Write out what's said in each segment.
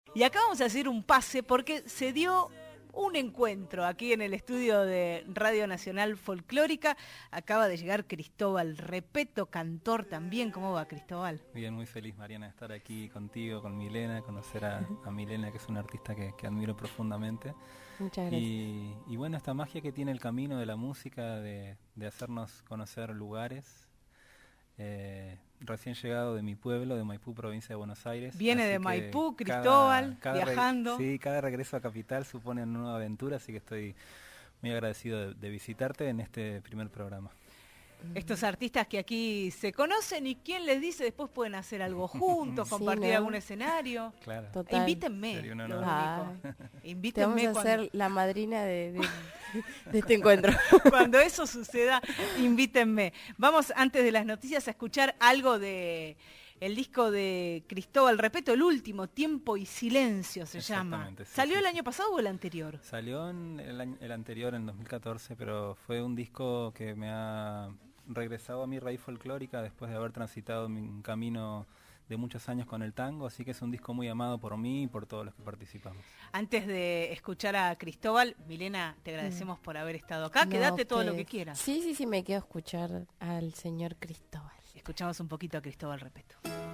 Y acá vamos a hacer un pase porque se dio un encuentro aquí en el estudio de Radio Nacional Folclórica. Acaba de llegar Cristóbal Repetto, cantor también. ¿Cómo va, Cristóbal? Bien, muy feliz, Mariana, de estar aquí contigo, con Milena, conocer a Milena, que es una artista que admiro profundamente. Muchas gracias. Y bueno, esta magia que tiene el camino de la música, de hacernos conocer lugares. Recién llegado de mi pueblo, de Maipú, provincia de Buenos Aires. Viene de Maipú, Cristóbal, viajando. Sí, cada regreso a Capital supone una nueva aventura, así que estoy muy agradecido de visitarte en este primer programa. Estos artistas que aquí se conocen y quién les dice después pueden hacer algo juntos, compartir sí, ¿no? algún escenario. Claro. Total. Invítenme. Sería un lo honor. único. Invítenme. Te vamos a ser la madrina de este encuentro. Cuando eso suceda, invítenme. Vamos, antes de las noticias, a escuchar algo de el disco de Cristóbal Repetto, el último, Tiempo y Silencio se llama. Sí, ¿Salió el año pasado o el anterior? Salió en el anterior, en 2014, pero fue un disco que me ha regresado a mi raíz folclórica después de haber transitado un camino de muchos años con el tango, así que es un disco muy amado por mí y por todos los que participamos. Antes de escuchar a Cristóbal, Milena, te agradecemos por haber estado acá. No, Quédate todo lo que quieras. Sí, me quedo a escuchar al señor Cristóbal. Escuchamos un poquito a Cristóbal Repetto.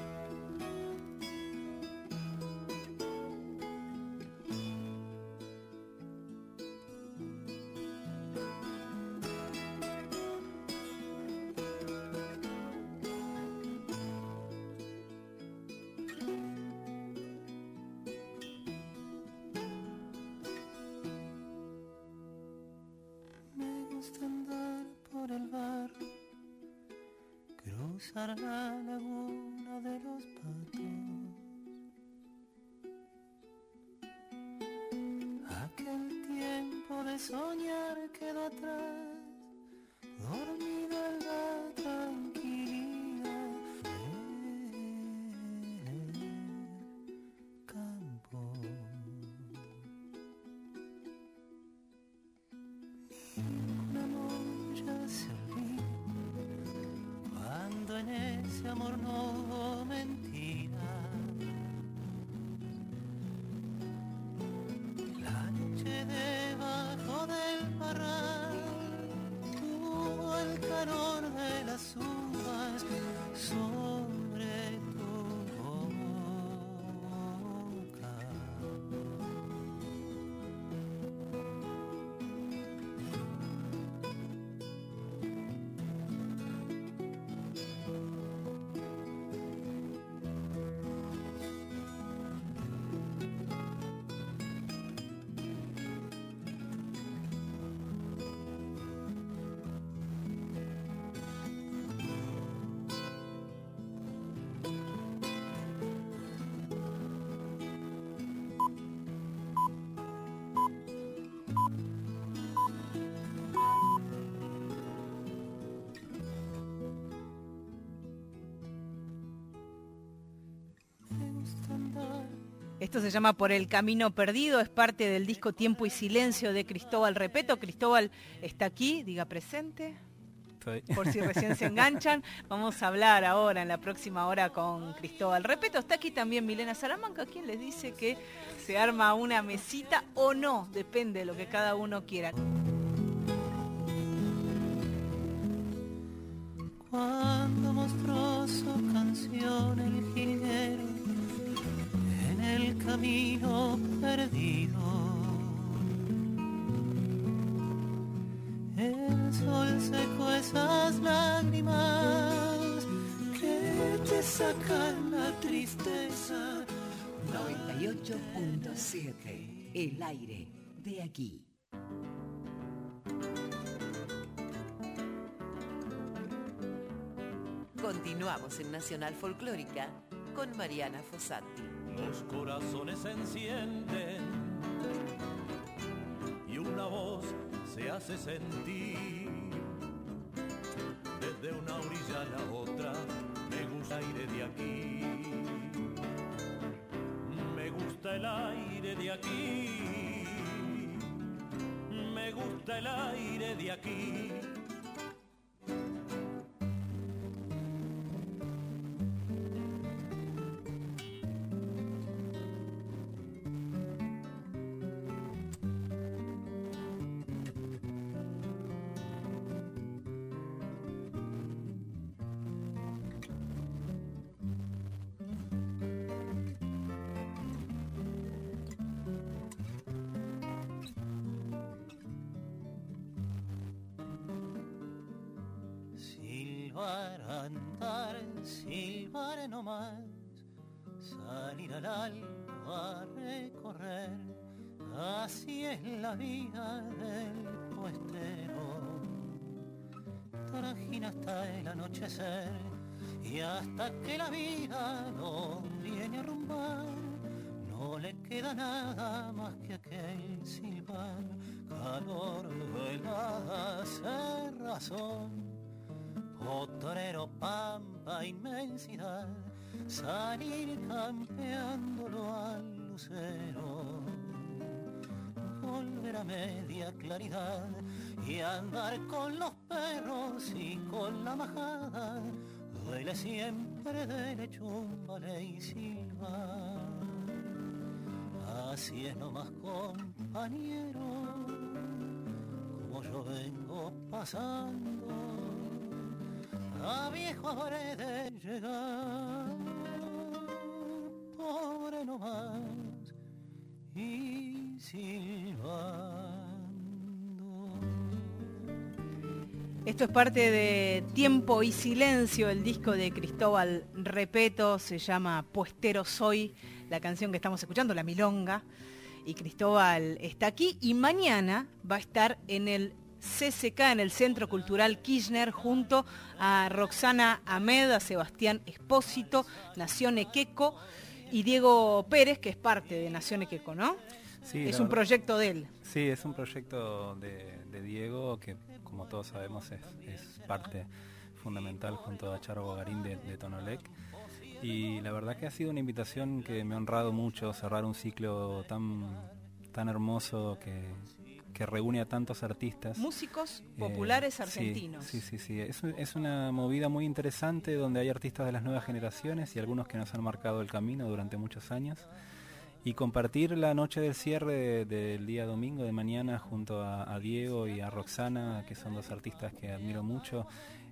Cruzar la laguna de los patos, aquel tiempo de soñar quedó atrás, dormido en la tranquilidad del campo. Ningún amor ya se olvida cuando en ese amor no hubo mentira. La noche debajo del parral tuvo el calor de las uvas sobre tu boca. Esto se llama Por el Camino Perdido, es parte del disco Tiempo y Silencio de Cristóbal Repetto. Cristóbal está aquí, diga presente. Por si recién se enganchan, vamos a hablar ahora en la próxima hora con Cristóbal Repetto. Está aquí también Milena Salamanca, quien les dice que se arma una mesita o no, depende de lo que cada uno quiera. Cuando mostró su canción el jilguero en el camino perdido, el sol secó esas lágrimas que te sacan la tristeza. 98.7, el aire de aquí. Continuamos en Nacional Folclórica con Mariana Fossati. Los corazones se encienden y una voz se hace sentir. Desde una orilla a la otra me gusta el aire de aquí. Me gusta el aire de aquí. Me gusta el aire de aquí. pobre nomás salir al alba a recorrer. Así es la vida del puestero, trajina hasta el anochecer, y hasta que la vida lo viene a rumbar, no le queda nada más que aquel silbar, calor, velada, cerrazón, potrero, pampa, inmensidad, salir campeándolo al lucero, volver a media claridad y andar con los perros y con la majada, duele siempre de lechumbale y silbar. Así es nomás, compañero, como yo vengo pasando, a viejo habré de llegar, pobre nomás y silbando. Esto es parte de Tiempo y Silencio, el disco de Cristóbal Repetto, se llama Puestero Soy, la canción que estamos escuchando, la milonga, y Cristóbal está aquí, y mañana va a estar en el CCK, en el Centro Cultural Kirchner, junto a Roxana Ahmed, a Sebastián Espósito, Nación Equeco, y Diego Pérez, que es parte de Nación Equeco, ¿no? Sí, es un proyecto de él. Sí, es un proyecto de Diego, que como todos sabemos es parte fundamental junto a Charo Bogarín de Tonolec. Y la verdad que ha sido una invitación que me ha honrado mucho, cerrar un ciclo tan hermoso que reúne a tantos artistas. Músicos populares argentinos. Sí. Es una movida muy interesante donde hay artistas de las nuevas generaciones y algunos que nos han marcado el camino durante muchos años. Y compartir la noche del cierre del día domingo, de mañana, junto a Diego y a Roxana, que son dos artistas que admiro mucho,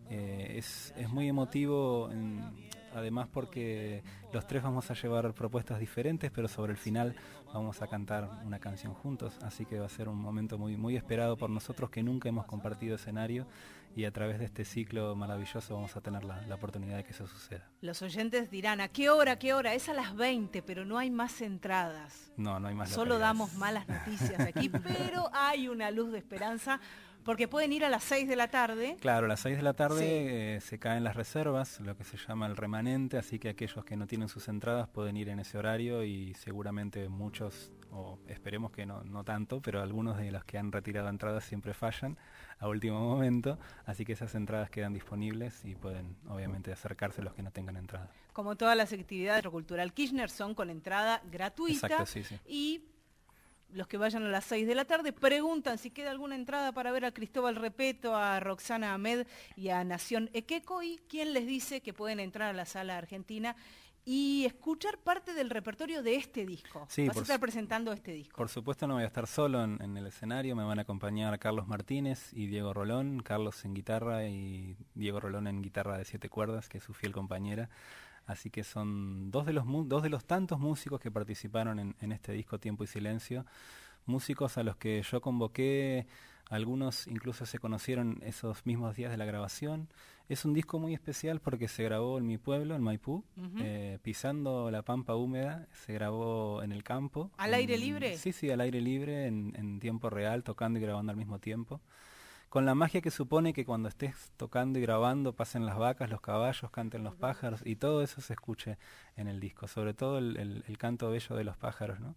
es muy emotivo, además porque los tres vamos a llevar propuestas diferentes, pero sobre el final vamos a cantar una canción juntos, así que va a ser un momento muy, muy esperado por nosotros que nunca hemos compartido escenario, y a través de este ciclo maravilloso vamos a tener la oportunidad de que eso suceda. Los oyentes dirán, ¿a qué hora? Es a las 20, pero no hay más entradas. No hay más. Solo damos malas noticias aquí, pero hay una luz de esperanza, porque pueden ir a las 6 de la tarde. Claro, a las 6 de la tarde se caen las reservas, lo que se llama el remanente, así que aquellos que no tienen sus entradas pueden ir en ese horario, y seguramente muchos, o esperemos que no tanto, pero algunos de los que han retirado entradas siempre fallan a último momento, así que esas entradas quedan disponibles y pueden obviamente acercarse los que no tengan entrada. Como todas las actividades de Cultural Kirchner son con entrada gratuita. Exacto, sí. Y los que vayan a las 6 de la tarde preguntan si queda alguna entrada para ver a Cristóbal Repetto, a Roxana Ahmed y a Nación Equeco, y quien les dice que pueden entrar a la Sala Argentina y escuchar parte del repertorio de este disco. Sí, vas a estar presentando este disco. Por supuesto no voy a estar solo en el escenario, me van a acompañar Carlos Martínez y Diego Rolón, Carlos en guitarra y Diego Rolón en guitarra de 7 cuerdas, que es su fiel compañera. Así que son dos de los tantos músicos que participaron en este disco Tiempo y Silencio, músicos a los que yo convoqué, algunos incluso se conocieron esos mismos días de la grabación. Es un disco muy especial porque se grabó en mi pueblo, en Maipú, pisando la pampa húmeda, se grabó en el campo. ¿Al aire libre? Sí, al aire libre, en tiempo real, tocando y grabando al mismo tiempo. Con la magia que supone que cuando estés tocando y grabando pasen las vacas, los caballos, canten los pájaros, y todo eso se escuche en el disco, sobre todo el canto bello de los pájaros, ¿no?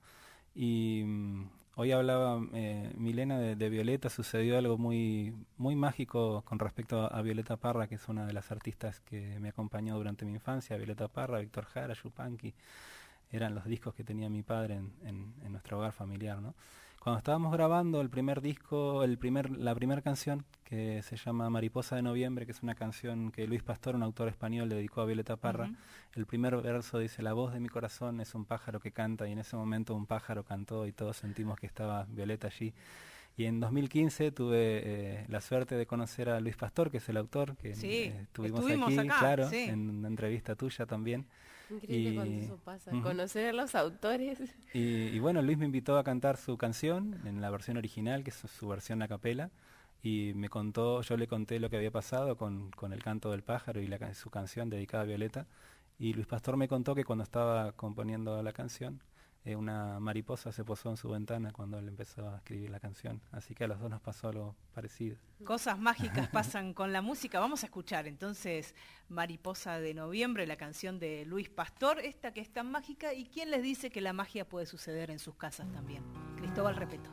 Y hoy hablaba Milena de Violeta, sucedió algo muy, muy mágico con respecto a Violeta Parra, que es una de las artistas que me acompañó durante mi infancia. Violeta Parra, Víctor Jara, Yupanqui, eran los discos que tenía mi padre en nuestro hogar familiar, ¿no? Cuando estábamos grabando el primer disco, la primera canción, que se llama Mariposa de Noviembre, que es una canción que Luis Pastor, un autor español, le dedicó a Violeta Parra, el primer verso dice: la voz de mi corazón es un pájaro que canta, y en ese momento un pájaro cantó y todos sentimos que estaba Violeta allí. Y en 2015 tuve la suerte de conocer a Luis Pastor, que es el autor, que estuvimos aquí, acá, claro, en una entrevista tuya también. Increíble cuando eso pasa, conocer a los autores. Y bueno, Luis me invitó a cantar su canción en la versión original, que es su versión a capela, y yo le conté lo que había pasado con el canto del pájaro y su canción dedicada a Violeta, Y Luis Pastor me contó que cuando estaba componiendo la canción, una mariposa se posó en su ventana cuando él empezó a escribir la canción. Así que a los dos nos pasó algo parecido. Cosas mágicas pasan con la música. Vamos a escuchar entonces Mariposa de Noviembre, la canción de Luis Pastor, esta que es tan mágica. ¿Y quién les dice que la magia puede suceder en sus casas también? Cristóbal Repetto.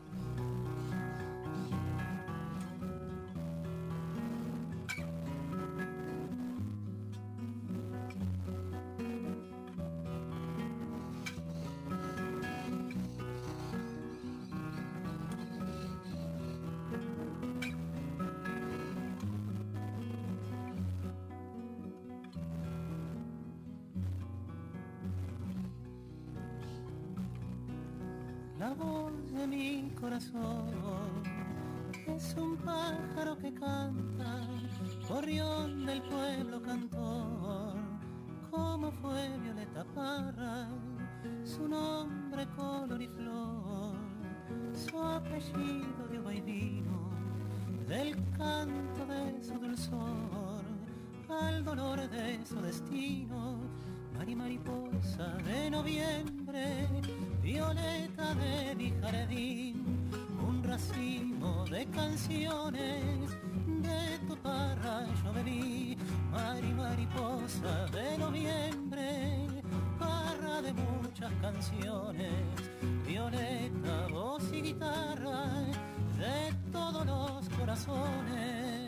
La voz de mi corazón es un pájaro que canta, gorrión del pueblo cantor, como fue Violeta Parra, su nombre color y flor, su apellido de uva y vino, del canto de su dulzor, al dolor de su destino, mariposa de noviembre, violeta de mi jardín, un racimo de canciones, de tu parra yo bebí, mariposa de noviembre, parra de muchas canciones, violeta, voz y guitarra, de todos los corazones.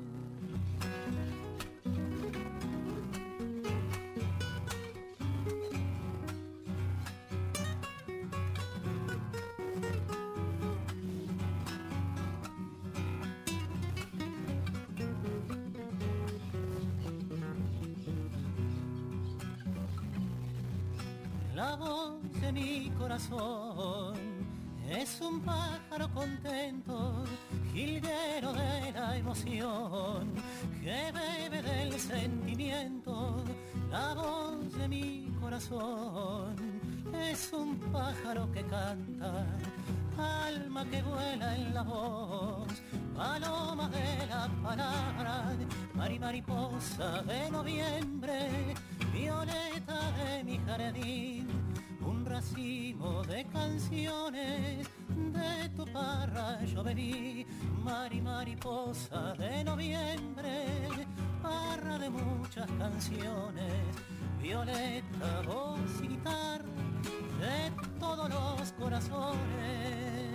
La voz de mi corazón es un pájaro contento, jilguero de la emoción, que bebe del sentimiento. La voz de mi corazón es un pájaro que canta, alma que vuela en la voz, paloma de la palabra, mariposa de noviembre, violeta de mi jardín, un racimo de canciones, de tu parra yo bebí, mariposa de noviembre, parra de muchas canciones, violeta, voz y guitarra, de todos los corazones.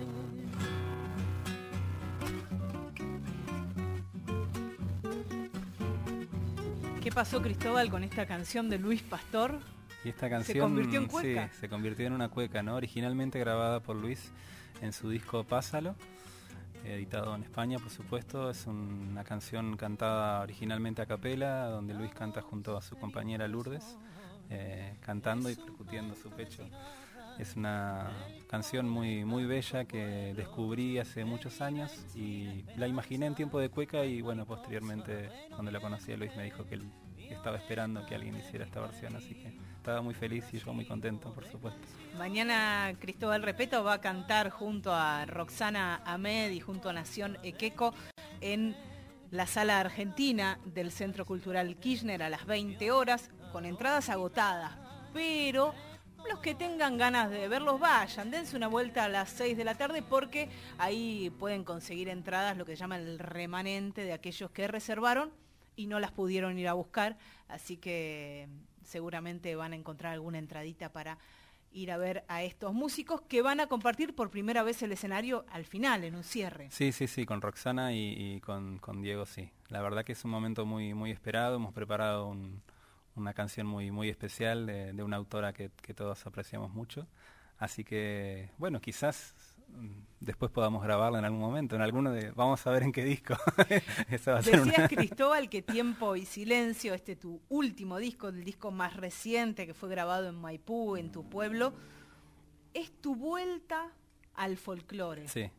¿Qué pasó, Cristóbal, con esta canción de Luis Pastor? Y esta canción ¿Se convirtió en cueca? Sí, se convirtió en una cueca, ¿no? Originalmente grabada por Luis en su disco Pásalo, editado en España, por supuesto. Es una canción cantada originalmente a capela, donde Luis canta junto a su compañera Lourdes, cantando y percutiendo su pecho. Es una canción muy, muy bella que descubrí hace muchos años y la imaginé en tiempo de cueca y bueno, posteriormente cuando la conocí a Luis me dijo que él estaba esperando que alguien hiciera esta versión, así que estaba muy feliz y yo muy contento, por supuesto. Mañana Cristóbal Repetto va a cantar junto a Roxana Ahmed y junto a Nación Equeco en la Sala Argentina del Centro Cultural Kirchner a las 20 horas, con entradas agotadas, pero los que tengan ganas de verlos vayan, dense una vuelta a las 6 de la tarde porque ahí pueden conseguir entradas, lo que se llama el remanente de aquellos que reservaron y no las pudieron ir a buscar, así que seguramente van a encontrar alguna entradita para ir a ver a estos músicos que van a compartir por primera vez el escenario al final, en un cierre. Sí, con Roxana y con Diego, sí. La verdad que es un momento muy, muy esperado, hemos preparado una canción muy, muy especial de una autora que todos apreciamos mucho, así que, bueno, quizás después podamos grabarla en algún momento, vamos a ver en qué disco. Esa va a ser Decías, Cristóbal, que Tiempo y Silencio, tu último disco, el disco más reciente que fue grabado en Maipú, en tu pueblo, es tu vuelta al folclore. Sí.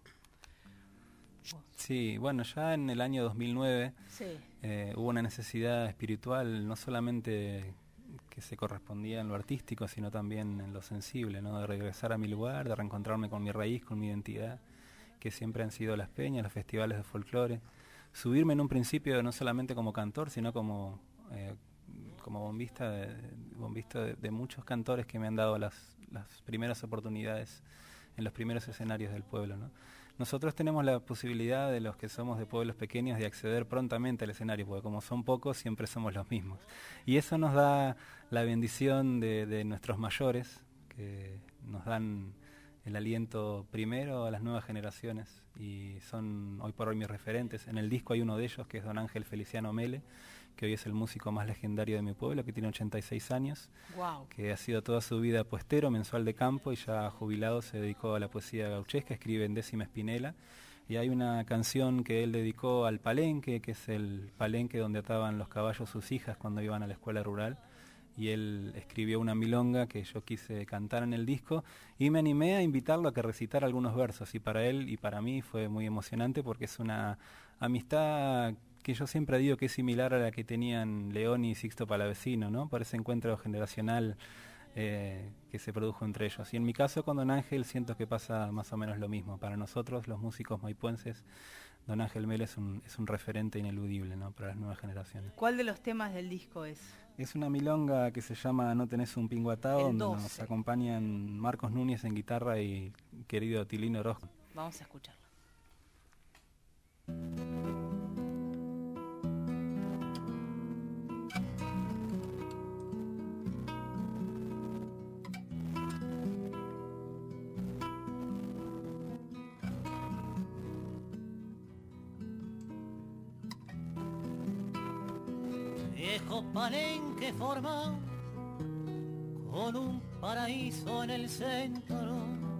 Sí, bueno, ya en el año 2009 sí. Hubo una necesidad espiritual, no solamente que se correspondía en lo artístico, sino también en lo sensible, ¿no? De regresar a mi lugar, de reencontrarme con mi raíz, con mi identidad, que siempre han sido las peñas, los festivales de folclore. Subirme en un principio no solamente como cantor, sino como como bombista de muchos cantores que me han dado las primeras oportunidades en los primeros escenarios del pueblo, ¿no? Nosotros tenemos la posibilidad, de los que somos de pueblos pequeños, de acceder prontamente al escenario, porque como son pocos, siempre somos los mismos. Y eso nos da la bendición de nuestros mayores, que nos dan el aliento primero a las nuevas generaciones, y son hoy por hoy mis referentes. En el disco hay uno de ellos, que es don Ángel Feliciano Mele, que hoy es el músico más legendario de mi pueblo, que tiene 86 años, Wow. que ha sido toda su vida puestero, mensual de campo, y ya jubilado se dedicó a la poesía gauchesca, escribe en décima espinela, y hay una canción que él dedicó al palenque, que es el palenque donde ataban los caballos sus hijas cuando iban a la escuela rural, y él escribió una milonga que yo quise cantar en el disco, y me animé a invitarlo a que recitara algunos versos, y para él y para mí fue muy emocionante, porque es una amistad que yo siempre digo que es similar a la que tenían León y Sixto Palavecino, ¿no? Por ese encuentro generacional que se produjo entre ellos. Y en mi caso con don Ángel siento que pasa más o menos lo mismo. Para nosotros, los músicos maipuenses, don Ángel Mele es un referente ineludible, ¿no? Para las nuevas generaciones. ¿Cuál de los temas del disco es? Es una milonga que se llama No tenés un pingo atado, donde 12. nos acompañan Marcos Núñez en guitarra y querido Tilino Orozco. Vamos a escucharla. Viejo palenque formado con un paraíso en el centro,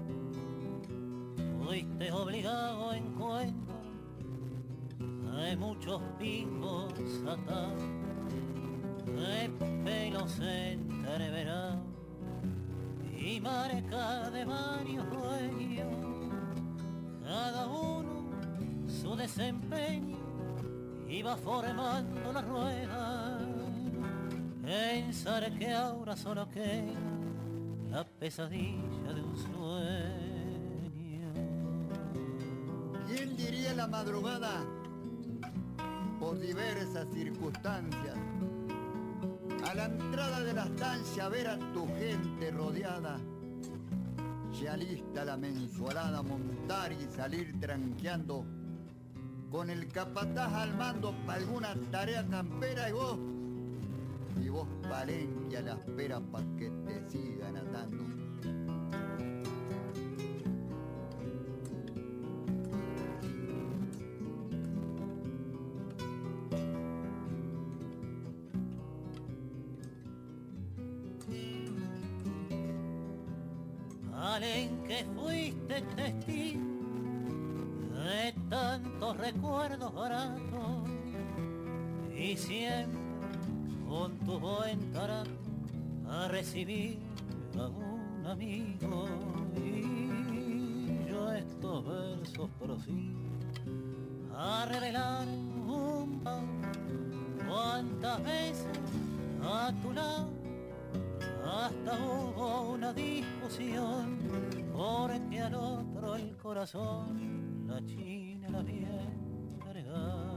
fuiste obligado a encuentro de muchos pingos atados, de pelos entreverados y marca de varios dueños, cada uno su desempeño iba formando la rueda. Pensar que ahora solo queda la pesadilla de un sueño. ¿Quién diría la madrugada, por diversas circunstancias, a la entrada de la estancia ver a tu gente rodeada, se alista la mensualada, montar y salir tranqueando, con el capataz al mando para alguna tarea campera, y vos palenque a la espera pa' que te sigan atando. Palenque, fuiste testigo de tantos recuerdos baratos, y siempre con tu buen tarato a recibir a un amigo. Y yo estos versos prosigo a revelar un pan. Cuántas veces a tu lado hasta hubo una discusión, porque al otro el corazón la China la bien cargada.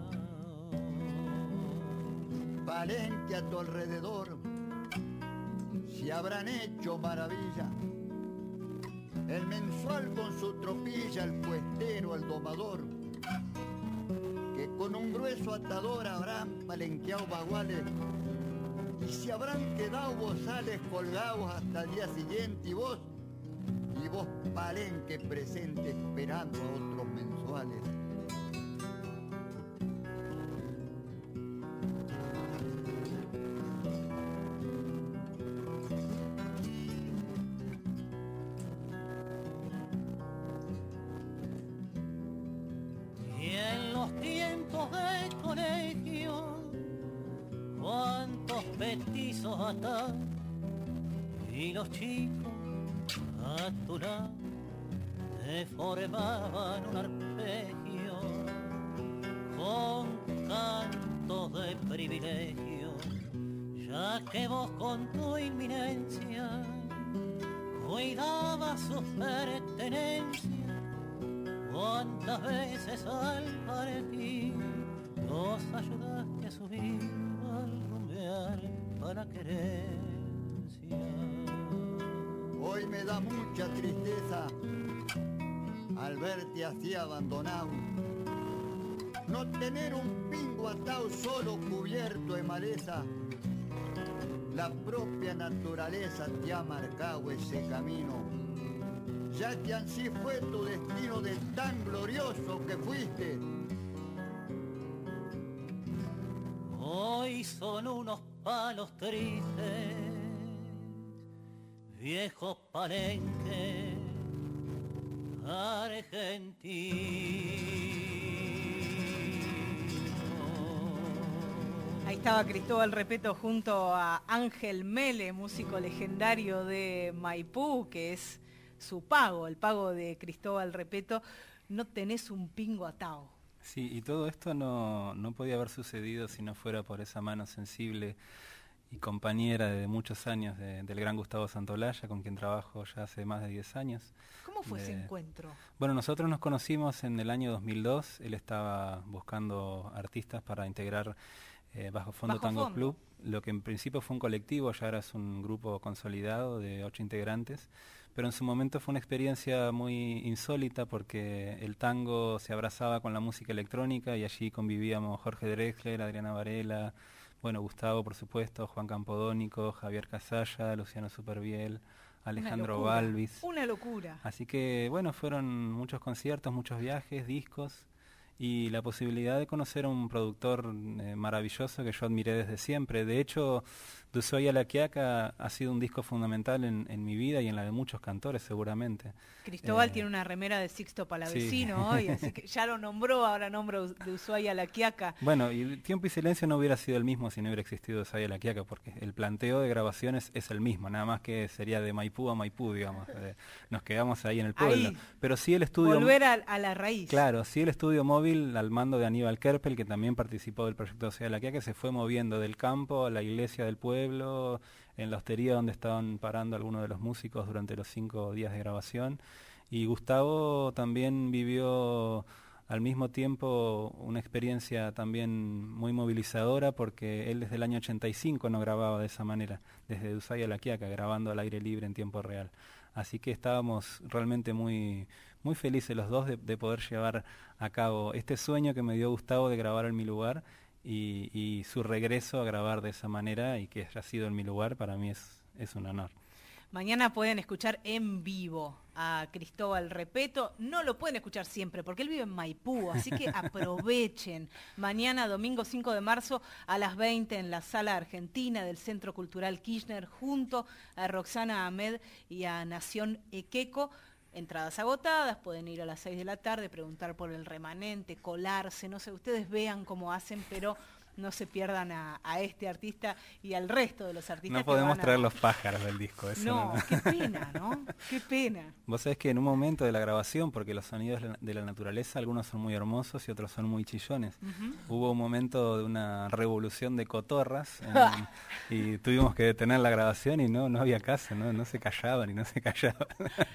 Palenque a tu alrededor se habrán hecho maravilla, el mensual con su tropilla, el puestero, el domador, que con un grueso atador habrán palenqueado baguales, y se habrán quedado bozales colgados hasta el día siguiente, y vos palenque presente esperando a otros mensuales. Y en los tiempos de colegio, cuántos petizos atados, y los chicos a tu lado te formaban un arpegio con cantos de privilegio, ya que vos con tu inminencia cuidabas sus pertenencias. Cuántas veces al partir los ayudaste a subir al rumbear la querencia. Hoy me da mucha tristeza al verte así abandonado, no tener un pingo atado solo cubierto de maleza. La propia naturaleza te ha marcado ese camino, ya que así fue tu destino de tan glorioso que fuiste. Hoy son unos palos tristes, viejos palenques argentinos. Ahí estaba Cristóbal Repetto junto a Ángel Mele, músico legendario de Maipú, que es su pago, el pago de Cristóbal Repetto. No tenés un pingo atado. Sí, y todo esto no podía haber sucedido si no fuera por esa mano sensible y compañera de muchos años del gran Gustavo Santaolalla, con quien trabajo ya hace más de 10 años. ¿Cómo fue ese encuentro? Bueno, nosotros nos conocimos en el año 2002, él estaba buscando artistas para integrar Bajo Fondo Tango Club, lo que en principio fue un colectivo, ya ahora es un grupo consolidado de 8 integrantes, pero en su momento fue una experiencia muy insólita porque el tango se abrazaba con la música electrónica y allí convivíamos Jorge Drexler, Adriana Varela, bueno, Gustavo por supuesto, Juan Campodónico, Javier Casalla, Luciano Superviel, Alejandro Balvis. Una locura. Así que bueno, fueron muchos conciertos, muchos viajes, discos y la posibilidad de conocer a un productor maravilloso que yo admiré desde siempre. De hecho, De Ushuaia a La Quiaca ha sido un disco fundamental en mi vida y en la de muchos cantores seguramente. Cristóbal tiene una remera de Sixto Palavecino sí. hoy, así que ya lo nombró, ahora nombro De Ushuaia a La Quiaca. Bueno, y Tiempo y Silencio no hubiera sido el mismo si no hubiera existido De Ushuaia a La Quiaca, porque el planteo de grabaciones es el mismo, nada más que sería de Maipú a Maipú, digamos. Nos quedamos ahí en el pueblo. Ahí, pero sí el estudio... Volver a la raíz. Claro, sí el estudio móvil al mando de Aníbal Kerpel, que también participó del proyecto De Ushuaia a La Quiaca, se fue moviendo del campo a la iglesia del pueblo, en la hostería donde estaban parando algunos de los músicos durante los 5 días de grabación. Y Gustavo también vivió al mismo tiempo una experiencia también muy movilizadora, porque él desde el año 85 no grababa de esa manera, desde De Ushuaia a La Quiaca, grabando al aire libre en tiempo real. Así que estábamos realmente muy felices los dos de poder llevar a cabo este sueño que me dio Gustavo de grabar en mi lugar y su regreso a grabar de esa manera y que haya sido en mi lugar, para mí es un honor. Mañana pueden escuchar en vivo a Cristóbal Repetto. No lo pueden escuchar siempre porque él vive en Maipú, así que aprovechen. Mañana, domingo 5 de marzo, a las 20 en la Sala Argentina del Centro Cultural Kirchner, junto a Roxana Ahmed y a Nación Equeco. Entradas agotadas, pueden ir a las 6 de la tarde, preguntar por el remanente, colarse, no sé, ustedes vean cómo hacen, pero no se pierdan a este artista y al resto de los artistas. No podemos traer los pájaros del disco. Eso no, qué pena, ¿no? Qué pena. Vos sabés que en un momento de la grabación, porque los sonidos de la naturaleza, algunos son muy hermosos y otros son muy chillones, hubo un momento de una revolución de cotorras y tuvimos que detener la grabación y no había caso, no se callaban y no se callaban.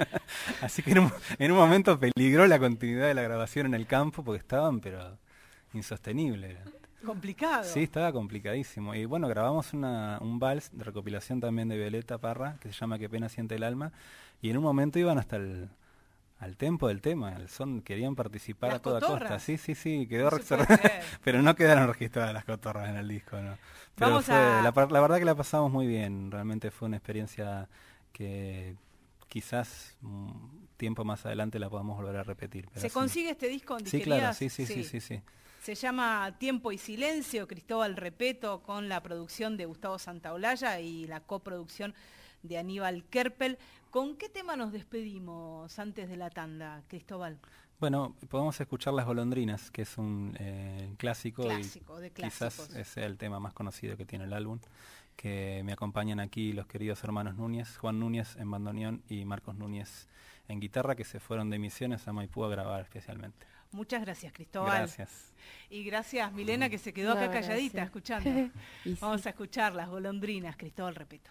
Así que en un momento peligró la continuidad de la grabación en el campo porque estaban, pero insostenibles. Complicado. Sí, estaba complicadísimo. Y bueno, grabamos un vals de recopilación también de Violeta Parra, que se llama Qué pena siente el alma, y en un momento iban hasta al tempo del tema, el son, querían participar ¿Las a toda cotorras? costa. Sí, quedó No se puede creer. pero no quedaron registradas las cotorras en el disco, ¿no? Pero Vamos la verdad que la pasamos muy bien, realmente fue una experiencia que quizás tiempo más adelante la podamos volver a repetir. Pero ¿Se consigue este disco en disquerías? Sí, claro, sí. Se llama Tiempo y Silencio, Cristóbal Repetto, con la producción de Gustavo Santaolalla y la coproducción de Aníbal Kerpel. ¿Con qué tema nos despedimos antes de la tanda, Cristóbal? Bueno, podemos escuchar Las Golondrinas, que es un clásico de clásicos. Quizás sea el tema más conocido que tiene el álbum, que me acompañan aquí los queridos hermanos Núñez, Juan Núñez en bandoneón y Marcos Núñez en guitarra, que se fueron de Misiones a Maipú a grabar especialmente. Muchas gracias, Cristóbal. Gracias. Y gracias, Milena, que se quedó acá calladita, escuchando. Vamos a escuchar Las Golondrinas, Cristóbal Repetto.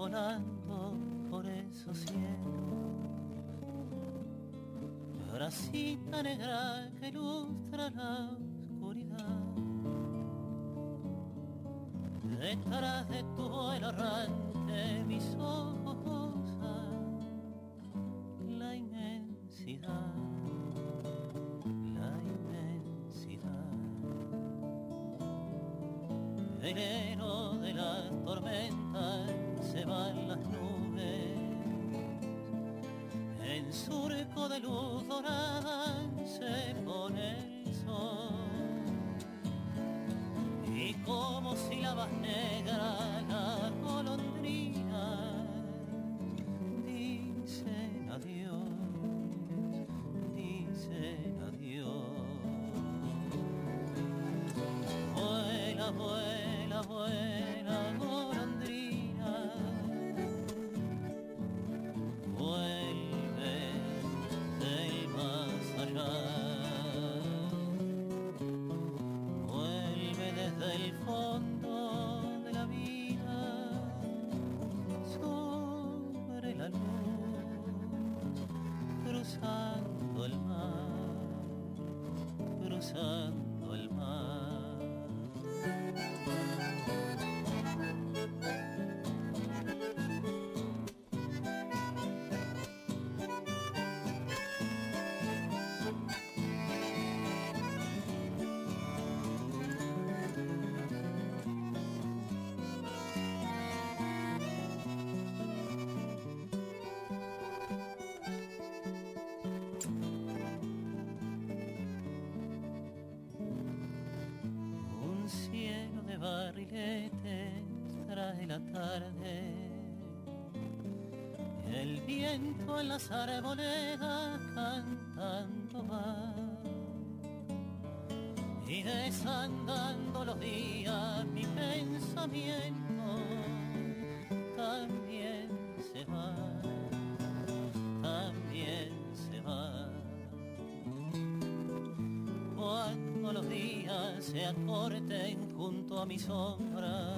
volando por esos cielos, bracita negra que ilustra la oscuridad. Detrás de tu vuelo errante mis ojos gozan la inmensidad, la inmensidad. Velero de la tormenta se van las nubes, en surco de luz dorada se pone el sol. Y como sílabas negras la golondrina dicen adiós, dicen adiós. Vuela, vuela, vuela, golondrina, vuelve del más allá. Del fondo de la vida sobre la luz, cruzando el mar, cruzando el mar. Barriletes trae la tarde, el viento en las arboledas cantando va, y desandando los días mi pensamiento también se va, también se va. Cuando los días se acorten junto a mi sombra,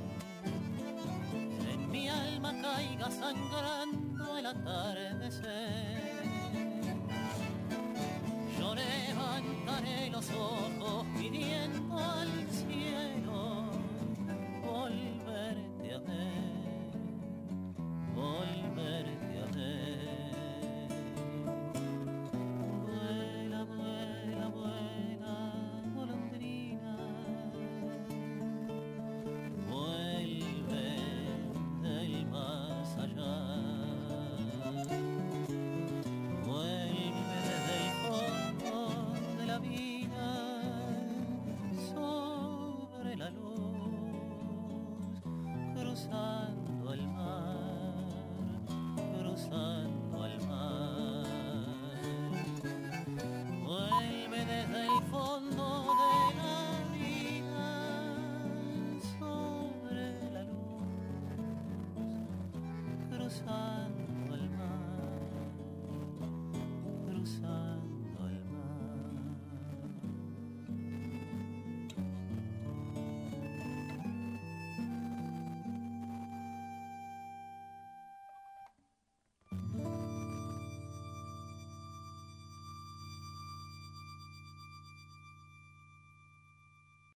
en mi alma caiga sangrando el atardecer, yo levantaré los ojos pidiendo al